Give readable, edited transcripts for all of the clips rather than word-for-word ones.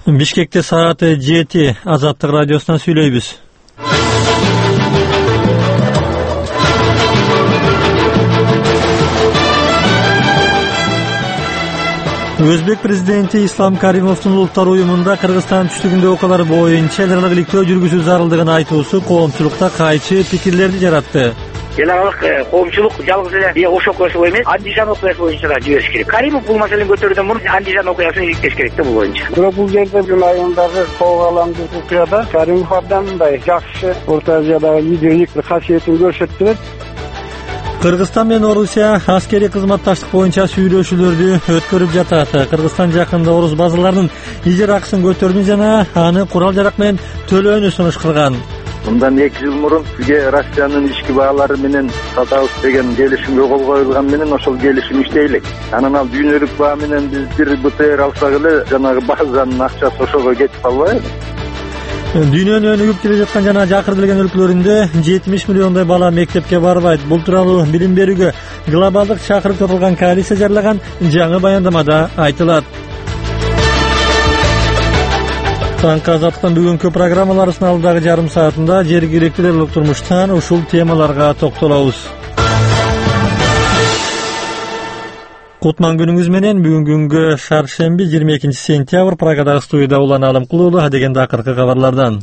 Бишкекте сааты 7. Азаттык радиосунан сүйлөйбүз. Өзбек президенти Ислам Каримовдун улуттар уюмунда Кыргызстан түштүгүндө окуялар боюнча эл аралык иликтөө жүргүзүү зарылдыгын айтуусу коомчулукта кайчы пикирлерди жаратты. Эл аралык коомчулук жалгыз эле Ош окуясы боюнча, Андижан окуясы боюнча да жибериш керек. Каримов бул маселени көтөрүүдөн мурун Андижан окуясын иликтеш керек да бул боюнча. Бирок бул жерде бүгүн айындагы кол каламдуу окуяда Каримов абдан мындай жакшы Орто Азиядагы лидерлик касиетин көрсөттүрөт. Кыргызстан менен Орусия аскерий кызматташтык боюнча сүйлөшүүлөрдү өткөрүп жатат. Кыргызстан жакында орус базаларынын ижара акысын көтөрүүнү жана аны курал жарак менен төлөөнү сунуш кылган. Мындан 2 жыл мурун бизге Россиянын ички баалары менен сатабыз деген келишимге кол коюлган менен ошол келишим иштей элек. Анан ал дүйнөлүк баа менен биз бир БТР алсак эле жанагы базанын акчасы ошого кетип калбайбы? Дүйнөнүн өнүгүп келе жаткан жана жакыртылган өлкөлөрүндө 70 миллиондой бала мектепке барбайт. Бул тууралуу билим берүүгө глобалдык чакырып топулган коалиция жарыяган жаңы баяндамада айтылат. Таңкы Азаттыктын бүгүнкү программаларыбыздын алдыдагы жарым саатында жергиликтүү элдик турмуштан ушул темаларга токтолобуз. Кутман күнүңүз менен. Бүгүн күнгө шаршемби 22 сентябрь. Прагадагы студияда Улан Алымкулуу дегенде акыркы кабарлардан.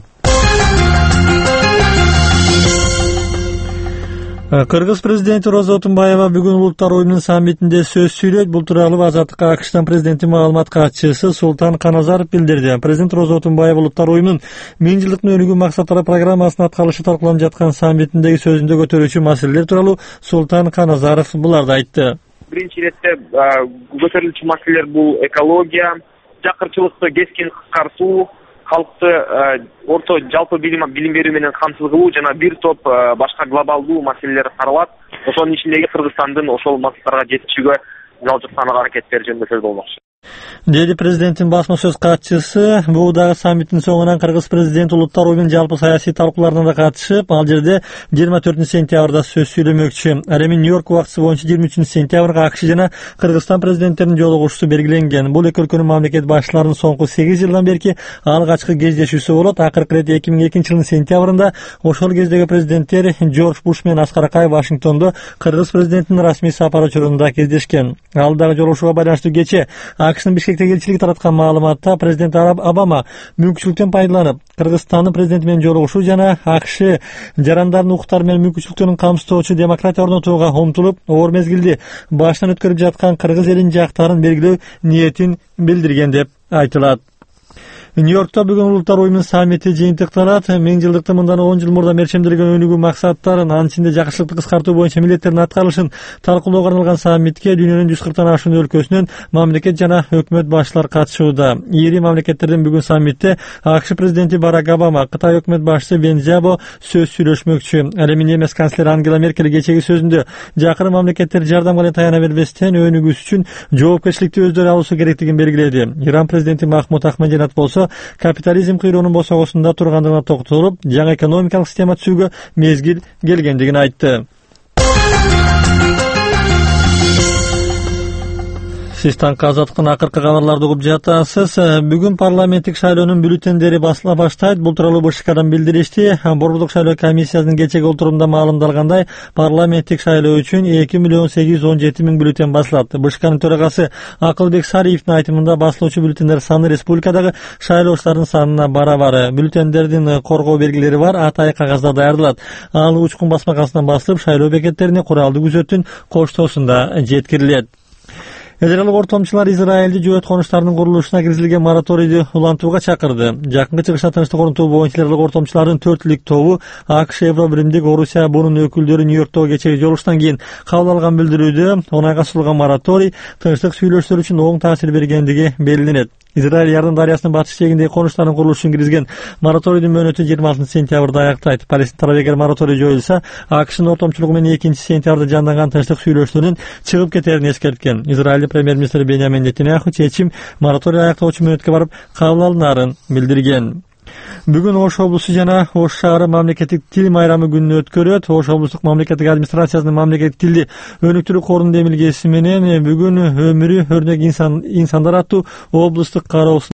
Кыргыз президенти Роза Отунбаева бүгүн улуттар уюмунун саммитинде сөз сүйлөйт. Бул тууралуу Азаттыкка АКШтын президенти маалымат катчысы Султан Каназаров билдирди. Президент Роза Отунбаева улуттар уюмунун 1000 жылдыктын өнүгүү максаттары программасынын аткарылышы талкууланып жаткан саммитиндеги сөзүндө көтөрүүчү маселелер тууралуу Султан Каназаров буларды айтты. Биринчи иретте көтөрүлчү маселелер бул экология, жакырчылыкты кескин кыскартуу, калкты орто жалпы билим берүү менен камсыз кылуу жана бир топ башка глобалдуу маселелер каралат. Ошонун ичиндеги Кыргызстандын ошол максаттарга жетишүүгө жалпы аракеттери жөнүндө сөз болмокчу. Деди президенттин басма сөз катчысы. Бул дагы саммиттин соңунан Кыргыз президенти улуттар уюмунун жалпы саясий талкууларына да катышып, ал жерде 24 сентябрда сөз сүйлөмөкчү. Ал эми Нью-Йорк убактысы боюнча 23 сентябрга АКШ жана Кыргызстан президенттеринин жолугушуусу белгиленген. Бул эки өлкөнүн мамлекет башчыларынын соңку 8 жылдан берки алгачкы кездешүүсү болот. Акыркы ирет 2002 жылдын сентябрында ошол кездеги президенттер Жорж Буш менен Аскар Акаев Вашингтондо Кыргыз президентинин расмий сапары учурунда кездешкен. Ал дагы жолугушууга байланыштуу кечээ АКШнын Бишкектеги элчилиги тараткан маалыматта президент Обама мүмкүнчүлүктөн пайдаланып Кыргызстандын президенти менен жолугушуу жана АКШ жарандардын укуктары менен мүмкүнчүлүктөрүн камсыздоочу демократия орнотууга умтулуп, оор мезгилди башынан өткөрүп жаткан кыргыз элинин жактарын белгилөө ниетин билдирген деп айтылат. Нью-Йоркто бүгүн улуттар уюмунун саммити жыйынтыкталат. 1000 жылдыкты мындан 10 жыл мурда мерчемделген өнүгүү максаттарын, анын ичинде жакшылыкты кыскартуу боюнча милдеттердин аткарылышын талкуулоого арналган саммитке дүйнөнүн 140тан ашуун өлкөсүнөн мамлекет жана өкмөт башчылары катышууда. Ири мамлекеттерден бүгүн саммитте АКШ президенти Барак Обама, Кытай өкмөт башчысы Вен Цзябо сөз сүйлөшмөкчү. Ал эми немец канцлери Ангела Меркель кечеги сөзүндө жакын мамлекеттер жардамга эле таяна бербестен өнүгүүсү үчүн жоопкерчиликти өздөрү алуусу керектигин белгиледи. Иран президенти Махмуд Ахмадинежад болсо капитализм кыйроонун босогосунда тургандыгына токтолуп, жаңы экономикалык система түзүүгө мезгил келгендигин айтты. Сиз Таңкы Азаттыктын акыркы кабарларды угуп жатасыз. Бүгүн парламенттик шайлоонун бюллетендери басыла баштайт. Бул тууралуу БШКдан билдиришти. Борбордук шайлоо комиссиясынын кечеги отурумунда маалымдалгандай, парламенттик шайлоо үчүн 2.817.000 бюллетен басылат. БШКнын төрагасы Акылбек Сариевдин айтымында басылуучу бюллетендер саны республикадагы шайлоочулардын санына барабар. Бюллетендердин коргоо белгилери бар атай кагазда даярдалат. Ал учкун басмакасынан басылып, шайлоо бекеттерине куралдуу күзөттүн коштоосунда жеткирилет. Эл аралык ортомчулар Израилди жөөт конуштарынын курулушуна киргизилген мораторийди улантууга чакырды. Жакынкы чыгышта тынчтык орнотуу боюнча эл аралык ортомчулардын 4 тобу АКШ, Евробиримдик, Орусия бунун өкүлдөрү Нью-Йорктогу кечеги жолугуштан кийин кабыл алган билдирүүдө оңайга сузулган мораторий тынчтык сүйлөшүүлөр үчүн оң таасир бергендиги белгиленет. Израиль Ярдын дарыясынын батыш жээгиндеги конуштардын курулушун киргизген мораторийдин мөөнөтү 26 сентябрда аяктайт. Палестин тарабы эгер мораторий жоюлса, АКШнын ортомчулугу менен 2 сентябрда жанданган тынчтык сүйлөшүүлөрүнүн чыгып кетерин эскерткен. Израиль премьер-министри Беньямин Нетаньяху чечим мораторий аяктоочу мөөнөткө барып кабыл алынарын билдирген. Бүгүн Ош облусу жана Ош шаары мамлекеттик тил майрамы күнүнө өткөрөт. Ош облустук мамлекеттик администрациясынын мамлекеттик тилди өнүктүрүү корунун демилгеси менен бүгүн өмүрү өрнөк инсандар аттуу облустук кароосун